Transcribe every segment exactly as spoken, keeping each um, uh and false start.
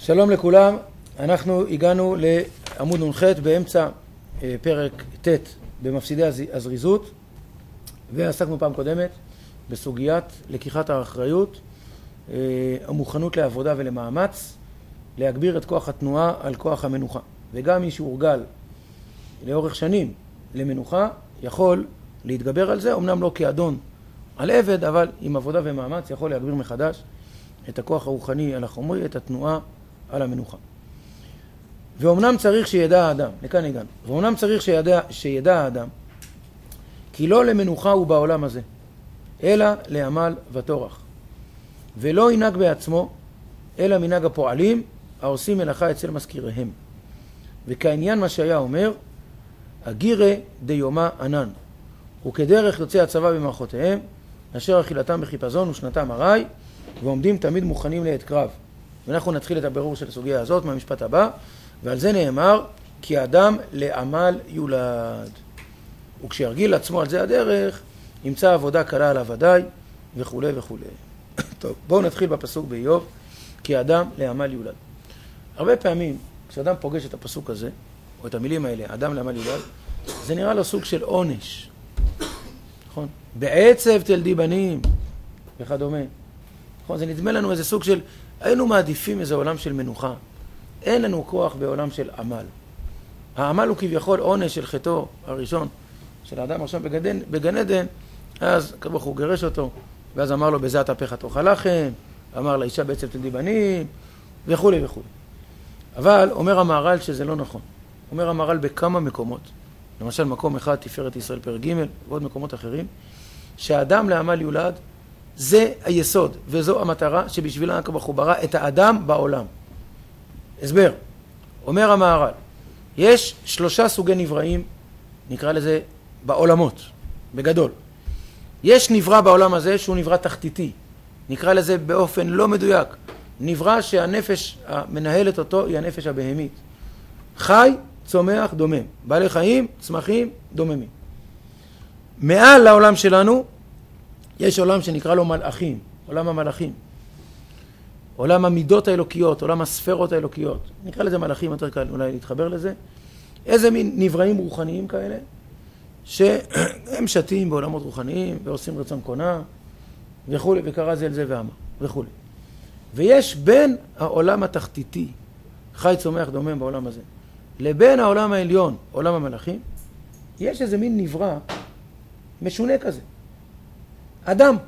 שלום לכולם, אנחנו הגענו לעמוד נ"ח באמצע פרק ט' במפסידי הזריזות, ועסקנו פעם קודמת בסוגיית לקיחת האחריות, המוכנות לעבודה ולמאמץ, להגביר את כוח התנועה על כוח המנוחה. וגם מי שהורגל לאורך שנים למנוחה יכול להתגבר על זה, אמנם לא כאדון על עבד, אבל עם עבודה ומאמץ יכול להגביר מחדש את הכוח הרוחני על החומרי, את התנועה על המנוחה. ואומנם צריך שידע האדם, לכאן הגענו, ואומנם צריך שידע, שידע האדם, כי לא למנוחה הוא בעולם הזה, אלא לעמל ותורח. ולא ינהג בעצמו, אלא מנהג הפועלים, העושים מלאכה אצל מזכיריהם. וכעניין מה שהיה אומר, הגירה דיומה ענן, וכדרך יוצא הצבא במערכותיהם, אשר אכילתם בחיפזון ושנתם הרי, ועומדים תמיד מוכנים לעת קרב. ואנחנו נתחיל את הבירור של הסוגיה הזאת מהמשפט הבא, ועל זה נאמר, כי האדם לעמל יולד. וכשירגיל עצמו על זה הדרך, ימצא עבודה קלה עליו ודאי, וכו' וכו'. טוב, בואו נתחיל בפסוק באיוב, כי האדם לעמל יולד. הרבה פעמים, כשאדם פוגש את הפסוק הזה, או את המילים האלה, אדם לעמל יולד, זה נראה לו סוג של עונש. נכון? בעצב תלדי בנים, וכדומה. נכון? זה נדמה לנו איזה סוג של, היינו מעדיפים איזה עולם של מנוחה. אין לנו כוח בעולם של עמל. העמל הוא כביכול עונש של חטאו הראשון, של האדם הראשון בגן, בגן עדן, אז כבוך הוא גרש אותו, ואז אמר לו, בזה אטפך תאכל לחם, אמר לאישה בעצב תלדי בנים, וכו' וכו'. אבל אומר המהר"ל שזה לא נכון. אומר המהר"ל בכמה מקומות, למשל מקום אחד, תפארת ישראל פרק ג' ועוד מקומות אחרים, שהאדם לעמל יולד, זה היסוד, וזו המטרה שבשבילה כבוך הוא ברא את האדם בעולם. הסבר, אומר המהר"ל, יש שלושה סוגי נבראים, נקרא לזה בעולמות, בגדול. יש נברא בעולם הזה שהוא נברא תחתיתי, נקרא לזה באופן לא מדויק, נברא שהנפש המנהלת אותו היא הנפש הבהמית. חי, צומח, דומם. בעלי חיים, צמחים, דוממים. מעל לעולם שלנו, יש עולם שנקרא לו מלאכים, עולם המלאכים. עולם המידות האלוקיות, עולם הספרות האלוקיות. נקרא לזה מלאכים, יותר קל אולי להתחבר לזה. איזה מין נבראים רוחניים כאלה, שהם שתים בעולמות רוחניים, ועושים רצון קונה, וכו', וקרא זה אל זה ואמר, וכו'. ויש בין העולם התחתיתי, חי צומח דומם בעולם הזה, לבין העולם העליון, עולם המלאכים, יש איזה מין נברא משונה כזה. אדם,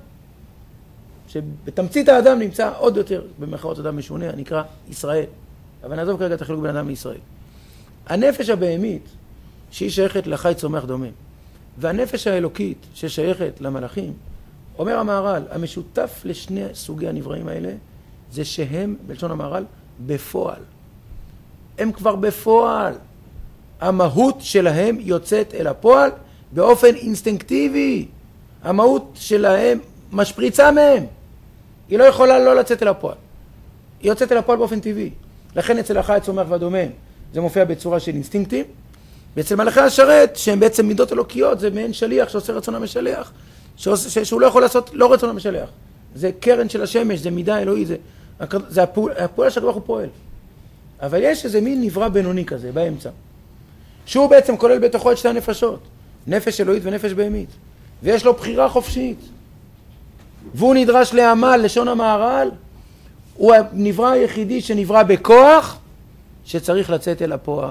שבתמצית האדם נמצא עוד יותר במרכאות אדם משונה, נקרא ישראל. אבל נעזוב כרגע את החילוק בין אדם לישראל. הנפש הבהמית, שהיא שייכת לחי צומח דומם, והנפש האלוקית ששייכת למלאכים, אומר המהר"ל, המשותף לשני סוגי הנבראים האלה, זה שהם, בלשון המהר"ל, בפועל. הם כבר בפועל. המהות שלהם יוצאת אל הפועל באופן אינסטינקטיבי. המהות שלהם משפריצה מהם. היא לא יכולה לא לצאת אל הפועל. היא יוצאת אל הפועל באופן טבעי. לכן אצל החי צומח והדומם זה מופיע בצורה של אינסטינקטים. ואצל מלאכי השרת, שהם בעצם מידות אלוקיות, זה מעין שליח שעושה רצון המשלח, שהוא לא יכול לעשות לא רצון המשלח. זה קרן של השמש, זה מידה אלוהי, זה, זה הפועל, הפועל שהקדוש ברוך הוא פועל. אבל יש איזה מין נברא בינוני כזה, באמצע. שהוא בעצם כולל בתוכו את שתי הנפשות, נפש אלוהית ונפש בהמית. ויש לו בחירה חופשית. והוא נדרש לעמל, לשון המהר"ל, הוא הנברא היחידי שנברא בכוח, שצריך לצאת אל הפועל.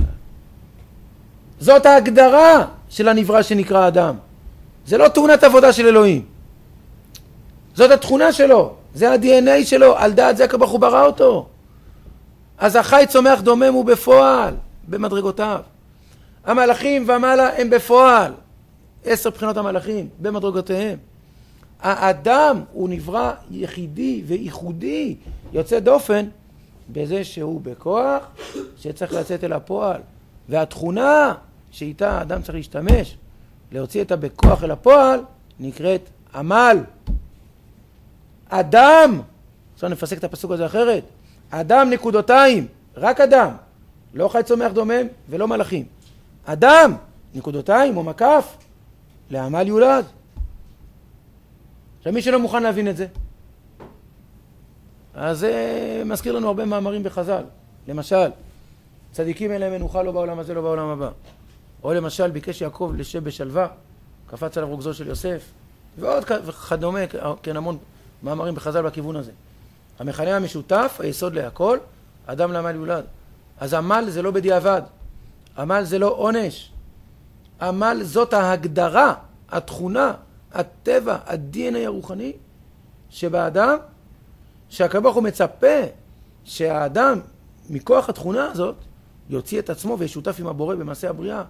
זאת ההגדרה של הנברא שנקרא אדם. זה לא תאונת עבודה של אלוהים. זאת התכונה שלו, זה ה-די אן איי שלו, על דעת זה כבוך הוא ברא אותו. אז החי צומח דומם הוא בפועל, במדרגותיו. המלאכים והמעלה הם בפועל. עשר בחינות המלאכים, במדרגותיהם. האדם הוא נברא יחידי וייחודי, יוצא דופן, בזה שהוא בכוח, שצריך לצאת אל הפועל. והתכונה שאיתה האדם צריך להשתמש, להוציא את הבכוח אל הפועל, נקראת עמל. אדם, עכשיו נפסק את הפסוק הזה אחרת, אדם נקודותיים, רק אדם, לא חי צומח דומם ולא מלאכים. אדם, נקודותיים או מקף, לעמל יולד. עכשיו מי שלא מוכן להבין את זה, אז זה מזכיר לנו הרבה מאמרים בחז"ל. למשל, צדיקים אין להם מנוחה לא בעולם הזה, לא בעולם הבא. או למשל, ביקש יעקב לשב בשלווה, קפץ עליו רוגזו של יוסף, ועוד כדומה, כן, המון מאמרים בחז"ל בכיוון הזה. המכנה המשותף, היסוד להכל, אדם לעמל יולד. אז עמל זה לא בדיעבד, עמל זה לא עונש. עמל זאת ההגדרה, התכונה, הטבע, ה-די אן איי הרוחני, שבאדם, שהקדוש ברוך הוא מצפה שהאדם, מכוח התכונה הזאת, יוציא את עצמו וישותף עם הבורא במעשה הבריאה,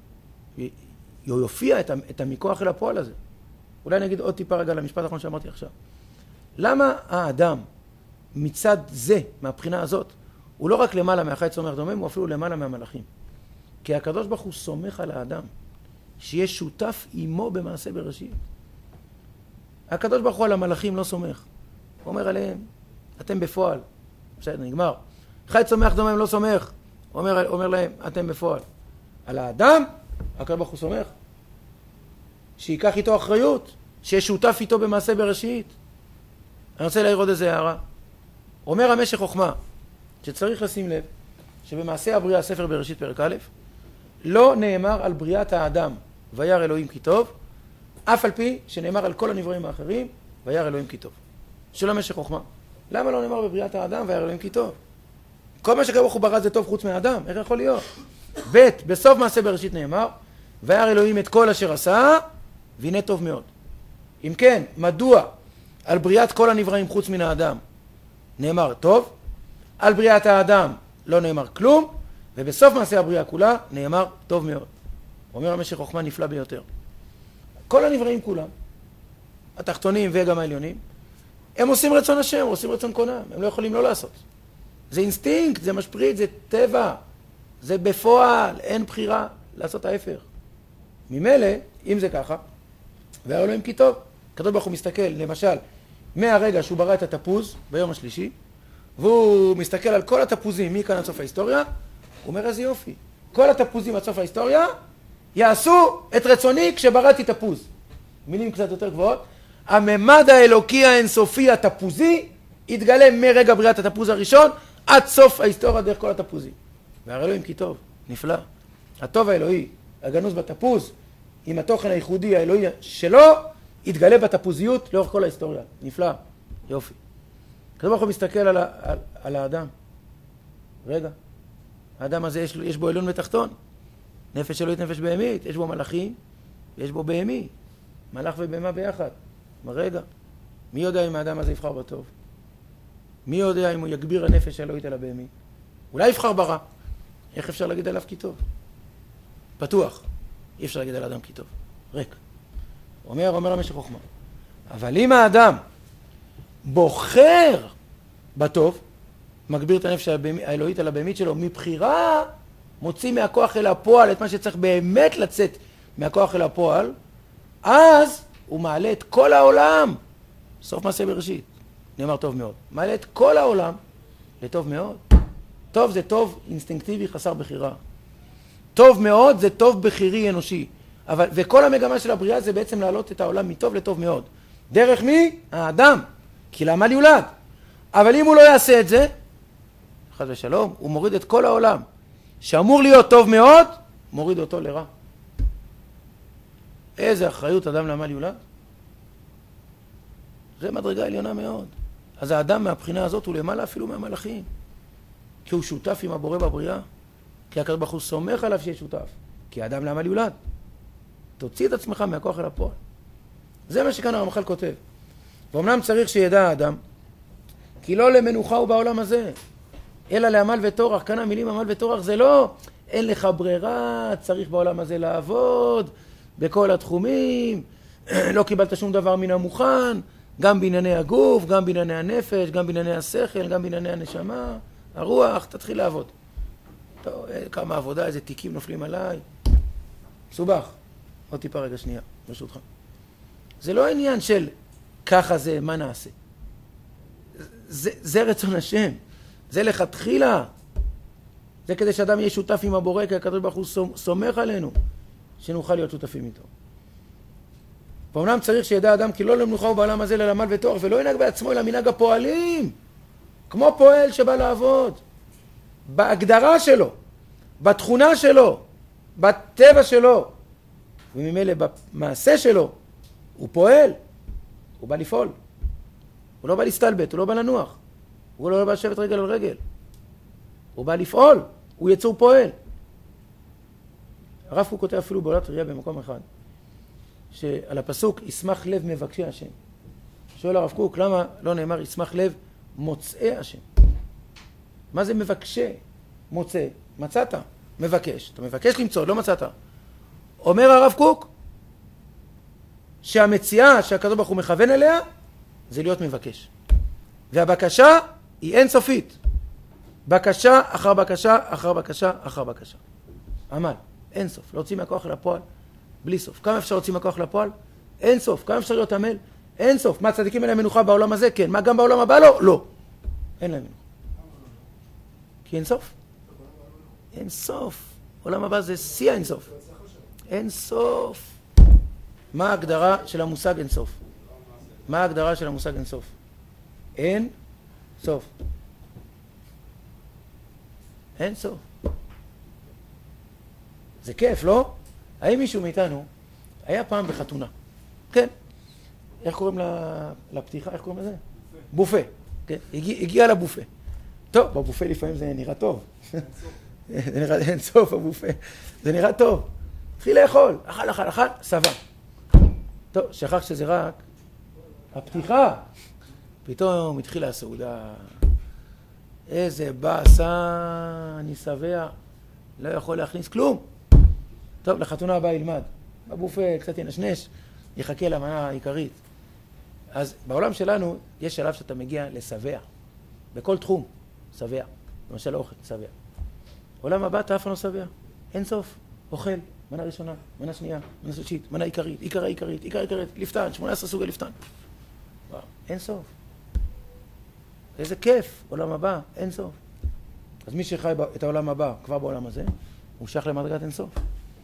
יופיע את, את המכוח אל הפועל הזה. אולי נגיד עוד טיפה רגע למשפט האחרון שאמרתי עכשיו. למה האדם מצד זה, מהבחינה הזאת, הוא לא רק למעלה מהחי צומח דומם, הוא אפילו למעלה מהמלאכים. כי הקדוש ברוך הוא סומך על האדם, שיהיה שותף עמו במעשה בראשית. הקדוש ברוך הוא על המלאכים לא סומך. הוא אומר עליהם, אתם בפועל. בסדר, נגמר. חי צומח דומם לא סומך. הוא אומר, אומר להם, אתם בפועל. על האדם, הקדוש ברוך הוא סומך. שיקח איתו אחריות, שיהיה שותף איתו במעשה בראשית. אני רוצה להעיר עוד איזה הערה. אומר המשך חוכמה, שצריך לשים לב, שבמעשה הבריאה, ספר בראשית פרק א', לא נאמר על בריאת האדם, וירא אלוהים כי טוב, אף על פי שנאמר על כל הנבראים האחרים, וירא אלוהים כי טוב. שלא משך חוכמה. למה לא נאמר בבריאת האדם, וירא אלוהים כי טוב? כל מה שקדוש ברוך הוא ברא זה טוב חוץ מהאדם, איך יכול להיות? ב' בסוף מעשה בראשית נאמר, וירא אלוהים את כל אשר עשה, והנה טוב מאוד. אם כן, מדוע על בריאת כל הנבראים חוץ מן האדם נאמר טוב, על בריאת האדם לא נאמר כלום, ובסוף מעשה הבריאה כולה נאמר טוב מאוד. אומר המשך חוכמה נפלא ביותר. כל הנבראים כולם, התחתונים וגם העליונים, הם עושים רצון השם, עושים רצון קונם, הם לא יכולים לא לעשות. זה אינסטינקט, זה משפריט, זה טבע, זה בפועל, אין בחירה לעשות ההפך. ממילא, אם זה ככה, וירא אלוהים כי טוב, הקדוש ברוך הוא מסתכל, למשל, מהרגע שהוא ברא את התפוז ביום השלישי, והוא מסתכל על כל התפוזים מכאן עד סוף ההיסטוריה, הוא אומר איזה יופי. כל התפוזים עד סוף ההיסטוריה יעשו את רצוני כשבראתי תפוז. מילים קצת יותר גבוהות. הממד האלוקי האינסופי התפוזי יתגלה מרגע בריאת התפוז הראשון עד סוף ההיסטוריה דרך כל התפוזים. וירא אלוהים כי טוב, נפלא. הטוב האלוהי, הגנוז בתפוז, עם התוכן הייחודי האלוהי שלו, יתגלה בתפוזיות לאורך כל ההיסטוריה. נפלא, יופי. הקדוש ברוך הוא מסתכל על, על, על האדם. רגע, האדם הזה יש, יש בו עליון ותחתון. נפש אלוהית, נפש בהמית. יש בו מלאכים, יש בו בהמי. מלאך ובהמה ביחד. אבל רגע, מי יודע אם האדם הזה יבחר בטוב? מי יודע אם הוא יגביר הנפש האלוהית על הבהמי? אולי יבחר ברע. איך אפשר להגיד עליו כי טוב? פתוח. אי אפשר להגיד על האדם כי טוב. ריק. אומר, אומר המשך חוכמה. אבל אם האדם בוחר בטוב, מגביר את הנפש האלוהית על הבהמית שלו, מבחירה מוציא מהכוח אל הפועל את מה שצריך באמת לצאת מהכוח אל הפועל, אז הוא מעלה את כל העולם, סוף מעשה בראשית, נאמר טוב מאוד, מעלה את כל העולם לטוב מאוד. טוב זה טוב אינסטינקטיבי חסר בחירה. טוב מאוד זה טוב בחירי אנושי. אבל, וכל המגמה של הבריאה זה בעצם להעלות את העולם מטוב לטוב מאוד. דרך מי? האדם. כי לעמל יולד. אבל אם הוא לא יעשה את זה, חס ושלום, הוא מוריד את כל העולם. שאמור להיות טוב מאוד, מוריד אותו לרע. איזה אחריות אדם לעמל יולד? זה מדרגה עליונה מאוד. אז האדם מהבחינה הזאת הוא למעלה אפילו מהמלאכים. כי הוא שותף עם הבורא בבריאה. כי הקדוש ברוך הוא סומך עליו שיהיה שותף. כי האדם לעמל יולד. תוציא את עצמך מהכוח אל הפועל. זה מה שכאן הרמח"ל כותב. ואומנם צריך שידע האדם, כי לא למנוחה הוא בעולם הזה, אלא לעמל וטורח. כאן המילים עמל וטורח זה לא, אין לך ברירה, צריך בעולם הזה לעבוד, בכל התחומים, לא קיבלת שום דבר מן המוכן, גם בענייני הגוף, גם בענייני הנפש, גם בענייני השכל, גם בענייני הנשמה, הרוח, תתחיל לעבוד. טוב, כמה עבודה, איזה תיקים נופלים עליי. מסובך. עוד טיפה רגע שנייה, ברשותך. זה לא העניין של ככה זה, מה נעשה. זה, זה רצון השם. זה לכתחילה. זה כדי שאדם יהיה שותף עם הבורא, כי הקדוש ברוך הוא סומך עלינו, שנוכל להיות שותפים איתו. ואומנם צריך שידע אדם כי לא למנוחה הוא בעולם הזה ללמל ותואר, ולא ינהג בעצמו אלא מנהג הפועלים. כמו פועל שבא לעבוד. בהגדרה שלו, בתכונה שלו, בטבע שלו, וממילא במעשה שלו, הוא פועל, הוא בא לפעול. הוא לא בא להסתלבט, הוא לא בא לנוח. הוא לא בא לשבת רגל על רגל. הוא בא לפעול, הוא יצור פועל. הרב קוק כותב אפילו בעולת ראייה במקום אחד, שעל הפסוק ישמח לב מבקשי השם. שואל הרב קוק, למה לא נאמר ישמח לב מוצאי השם? מה זה מבקשי? מוצא, מצאת, מבקש. אתה מבקש למצוא, לא מצאת. אומר הרב קוק שהמציאה שהקדוש ברוך הוא מכוון אליה זה להיות מבקש. והבקשה היא אינסופית. בקשה אחר בקשה אחר בקשה אחר בקשה. עמל, אינסוף. להוציא מהכוח לפועל בלי סוף. כמה אפשר להוציא מהכוח לפועל? אינסוף. כמה אפשר להיות עמל? אינסוף. מה, צדיקים אין להם מנוחה בעולם הזה? כן. מה, גם בעולם הבא לא? לא. אין להם מנוחה. כי אינסוף. אינסוף. עולם הבא זה שיא האינסוף. אינסוף. מה ההגדרה של המושג אינסוף? מה ההגדרה של המושג אינסוף? אין סוף. אין סוף. זה כיף, לא? האם מישהו מאיתנו היה פעם בחתונה? כן. איך קוראים לפתיחה? איך קוראים לזה? בופה. כן. הגיע, הגיע לבופה. טוב, בבופה לפעמים זה נראה טוב. זה נראה אין סוף הבופה. זה נראה טוב. התחיל לאכול. אכל, אכל, אכל, שבע. טוב, שכח שזה רק הפתיחה. פתאום התחילה הסעודה. איזה באסה, אני שבע. לא יכול להכניס כלום. טוב, לחתונה הבאה ילמד. בבופה קצת ינשנש, יחכה למנה העיקרית. אז בעולם שלנו יש שלב שאתה מגיע לשבע. בכל תחום, שבע. למשל אוכל, שבע. עולם הבא אתה אף פעם לא שבע. אין סוף. אוכל, מנה ראשונה, מנה שנייה, מנה שלישית, מנה עיקרית, עיקרה עיקרית, עיקרה עיקרית, לפתן, שמונה עשרה סוגי לפתן. וואו, אין סוף. איזה כיף, עולם הבא, אין סוף. אז מי שחי את העולם הבא כבר בעולם הזה, הוא שייך למדרגת אין סוף.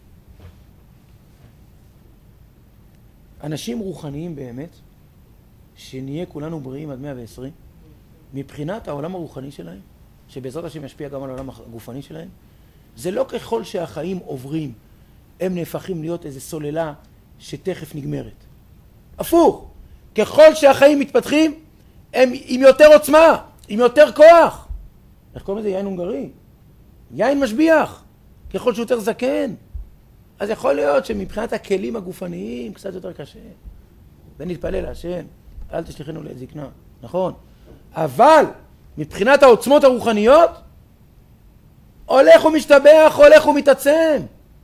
אנשים רוחניים באמת, שנהיה כולנו בריאים עד מאה ועשרים, מבחינת העולם הרוחני שלהם, שבעזרת השם ישפיע גם על העולם הגופני שלהם, זה לא ככל שהחיים עוברים, הם נהפכים להיות איזו סוללה שתכף נגמרת. הפוך, ככל שהחיים מתפתחים, הם עם יותר עוצמה, עם יותר כוח. איך קוראים לזה? יין הונגרי. יין משביח, ככל שהוא יותר זקן. אז יכול להיות שמבחינת הכלים הגופניים קצת יותר קשה. ונתפלל להשם, אל תשליחנו לעת זקנה. נכון. אבל מבחינת העוצמות הרוחניות, הולך ומשתבח, הולך ומתעצם.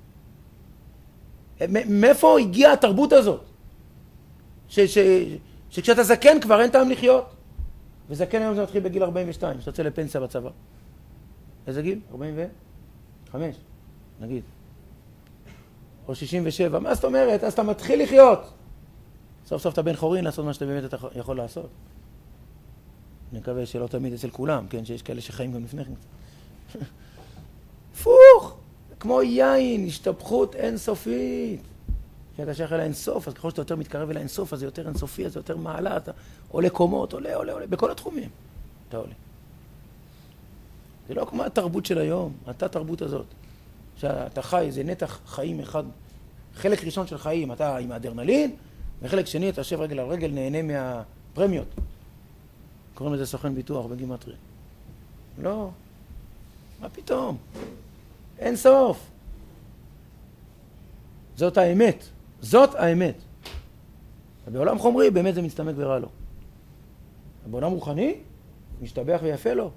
מאיפה הגיעה התרבות הזאת? ש, ש, שכשאתה זקן כבר אין טעם לחיות. וזקן היום זה מתחיל בגיל ארבעים ושתיים, שאתה יוצא לפנסיה בצבא. איזה גיל? ארבעים וחמש, נגיד. או שישים ושבע. מה זאת אומרת? אז אתה מתחיל לחיות. סוף סוף אתה בן חורין לעשות מה שאתה באמת אתה יכול לעשות. אני מקווה שלא תמיד אצל כולם, כן? שיש כאלה שחיים גם לפני כן. פוך! כמו יין, השתפכות אינסופית. כשאתה שייך אל האינסוף, אז ככל שאתה יותר מתקרב אל האינסוף, אז זה יותר אינסופי, אז זה יותר מעלה, אתה עולה קומות, עולה, עולה, עולה, בכל התחומים. אתה עולה. זה לא כמו התרבות של היום, אתה התרבות הזאת. שאתה חי, זה נתח חיים אחד, חלק ראשון של חיים, אתה עם האדרנלין, וחלק שני, אתה יושב רגל על רגל, נהנה מהפרמיות. קוראים לזה סוכן ביטוח בגימטריה. לא. מה פתאום? אין סוף. זאת האמת. זאת האמת. בעולם חומרי באמת זה מסתמק ורע לו. בעולם רוחני, משתבח ויפה לו.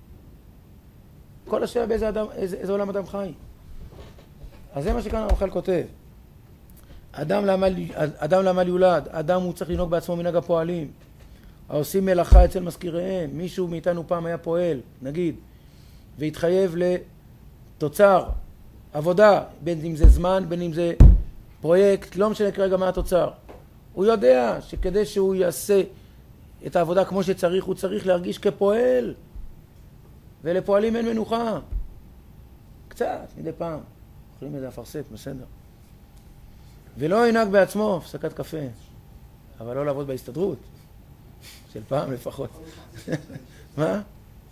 כל השאלה באיזה אדם, איזה, איזה עולם אדם חי. אז זה מה שכאן הרמח"ל כותב. אדם לעמל, אדם לעמל יולד, אדם הוא צריך לנהוג בעצמו מנהג הפועלים. העושים מלאכה אצל מזכיריהם. מישהו מאיתנו פעם היה פועל, נגיד, והתחייב לתוצר, עבודה, בין אם זה זמן, בין אם זה פרויקט, לא משנה כרגע מה התוצר. הוא יודע שכדי שהוא יעשה את העבודה כמו שצריך, הוא צריך להרגיש כפועל. ולפועלים אין מנוחה. קצת, מדי פעם. אוכלים איזה אפרסק, בסדר. ולא ינהג בעצמו, הפסקת קפה. אבל לא לעבוד בהסתדרות. של פעם לפחות. מה?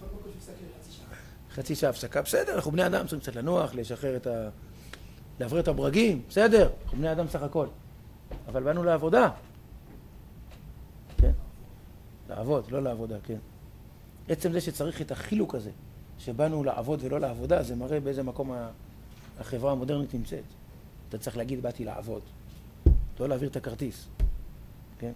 חצי שעה הפסקה, בסדר, אנחנו בני אדם, צריכים קצת לנוח, לשחרר את ה... לעבר את הברגים, בסדר, אנחנו בני אדם סך הכל. אבל באנו לעבודה. כן? לעבוד, לא לעבודה, כן. עצם זה שצריך את החילוק הזה, שבאנו לעבוד ולא לעבודה, זה מראה באיזה מקום החברה המודרנית נמצאת. אתה צריך להגיד, באתי לעבוד. לא להעביר את הכרטיס. כן?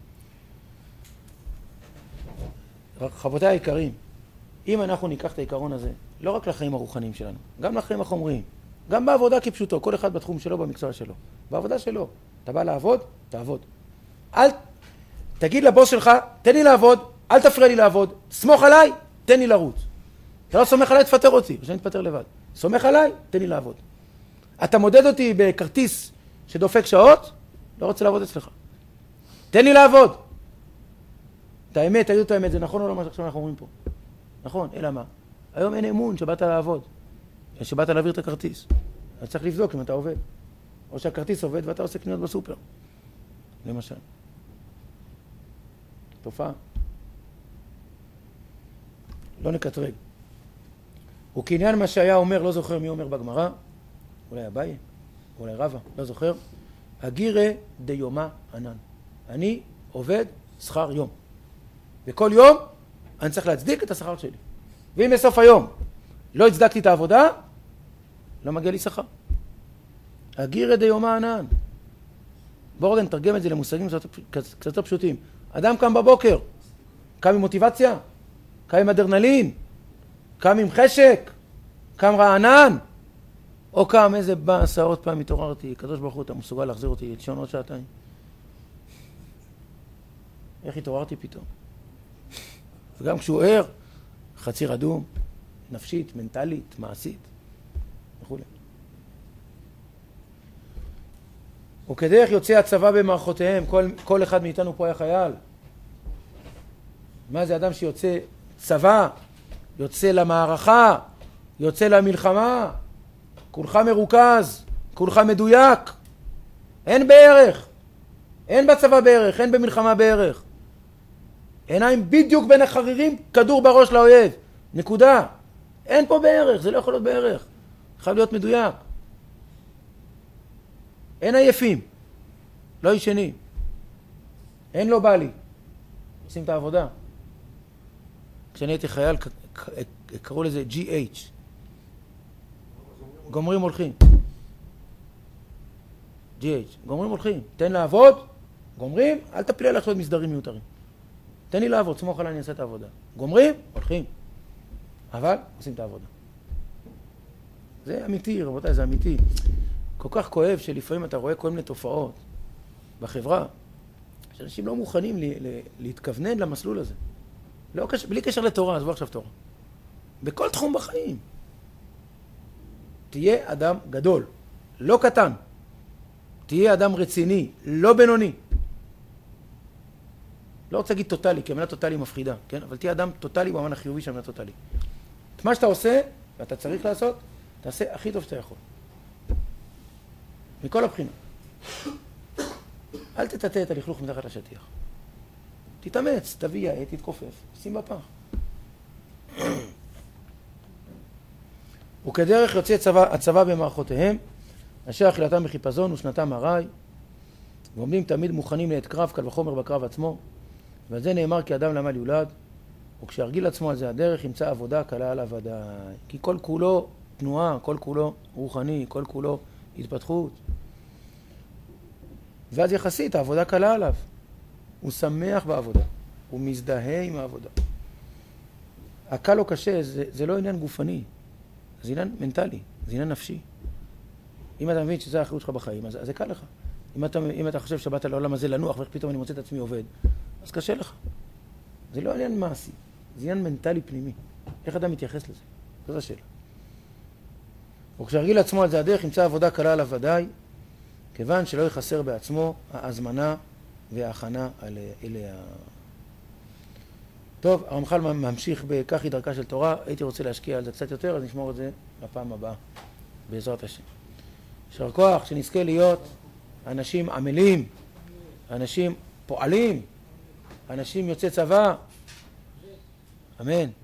רבותיי היקרים, אם אנחנו ניקח את העיקרון הזה, לא רק לחיים הרוחניים שלנו, גם לחיים החומריים, גם בעבודה כפשוטו, כל אחד בתחום שלו, במקצוע שלו. בעבודה שלו. אתה בא לעבוד, תעבוד. אל תגיד לבוס שלך, תן לי לעבוד, אל תפריע לי לעבוד, סמוך עליי, תן לי לרוץ. אתה לא סומך עליי, תפטר אותי, שאני אתפטר לבד. סומך עליי, תן לי לעבוד. אתה מודד אותי בכרטיס שדופק שעות, לא רוצה לעבוד אצלך. תן לי לעבוד. את האמת, תגידו את האמת, זה נכון או לא מה שעכשיו אנחנו אומרים פה? נכון, אלא מה? היום אין אמון שבאת לעבוד, שבאת להעביר את הכרטיס. אז צריך לבדוק אם אתה עובד. או שהכרטיס עובד ואתה עושה קניות בסופר. למשל. תופעה. לא נקטרג. וכעניין מה שהיה אומר, לא זוכר מי אומר בגמרא, אולי אביי, אולי רבא, לא זוכר, הגירה דיומה ענן. אני עובד שכר יום. וכל יום אני צריך להצדיק את השכר שלי. ואם בסוף היום לא הצדקתי את העבודה, לא מגיע לי שכר. הגירה דיומה ענן. בואו רגע נתרגם את זה למושגים קצת יותר פשוטים. אדם קם בבוקר, קם עם מוטיבציה, קם עם אדרנלין, קם עם חשק, קם רענן, או קם איזה באסה, עוד פעם התעוררתי, קדוש ברוך הוא, אתה מסוגל להחזיר אותי לישון עוד שעתיים. איך התעוררתי פתאום? וגם כשהוא ער, חצי רדום, נפשית, מנטלית, מעשית, וכו'. וכדרך יוצא הצבא במערכותיהם, כל, כל אחד מאיתנו פה היה חייל. מה זה אדם שיוצא צבא, יוצא למערכה, יוצא למלחמה, כולך מרוכז, כולך מדויק. אין בערך, אין בצבא בערך, אין במלחמה בערך. עיניים בדיוק בין החרירים, כדור בראש לאויב. נקודה. אין פה בערך, זה לא יכול להיות בערך. חייב להיות מדויק. אין עייפים, לא ישנים. אין לא בא לי. עושים את העבודה. כשאני הייתי חייל, קראו לזה ג'י אייץ'. גומרים הולכים. ג'י אייץ', גומרים הולכים. תן לעבוד, גומרים, אל תפלי עליך עוד מסדרים מיותרים. תן לי לעבוד, סמוך עליי, אני אעשה את העבודה. גומרים, הולכים. אבל עושים את העבודה. זה אמיתי, רבותיי, זה אמיתי. כל כך כואב שלפעמים אתה רואה כל מיני תופעות בחברה, שאנשים לא מוכנים לי, לי, להתכוונן למסלול הזה. לא קשר, בלי קשר לתורה, אז בוא עכשיו תורה. בכל תחום בחיים. תהיה אדם גדול, לא קטן. תהיה אדם רציני, לא בינוני. לא רוצה להגיד טוטלי, כי המילה טוטלי מפחידה, כן? אבל תהיה אדם טוטלי במובן החיובי של המילה טוטלי. את מה שאתה עושה, ואתה צריך לעשות, תעשה הכי טוב שאתה יכול. מכל הבחינה. אל תטטא את הלכלוך מתחת לשטיח. תתאמץ, תביא יעט, תתכופף, שים בפח. וכדרך יוצא הצבא, הצבא במערכותיהם, אשר אכילתם בחיפזון ושנתם ארעי, ועומדים תמיד מוכנים לעת קרב, קל וחומר בקרב עצמו, ועל זה נאמר כי אדם לעמל יולד, וכשהרגיל עצמו על זה הדרך, ימצא עבודה קלה עליו ודאי. כי כל כולו תנועה, כל כולו רוחני, כל כולו התפתחות. ואז יחסית העבודה קלה עליו. הוא שמח בעבודה, הוא מזדהה עם העבודה. הקל או קשה זה, זה לא עניין גופני, זה עניין מנטלי, זה עניין נפשי. אם אתה מבין שזה האחריות שלך בחיים, אז, אז זה קל לך. אם אתה, אם אתה חושב שבאת לעולם הזה לנוח, ואיך פתאום אני מוצא את עצמי עובד, אז קשה לך. זה לא עניין מעשי, זה עניין מנטלי פנימי. איך אדם מתייחס לזה? זאת השאלה. וכשהרגיל עצמו על זה הדרך, ימצא עבודה קלה עליו ודאי, כיוון שלא יחסר בעצמו ההזמנה וההכנה אליה. טוב, הרמח"ל ממשיך בכך היא דרכה של תורה, הייתי רוצה להשקיע על זה קצת יותר, אז נשמור את זה לפעם הבאה, בעזרת השם. יישר כוח, שנזכה להיות אנשים עמלים, אנשים פועלים, אנשים יוצאי צבא, אמן.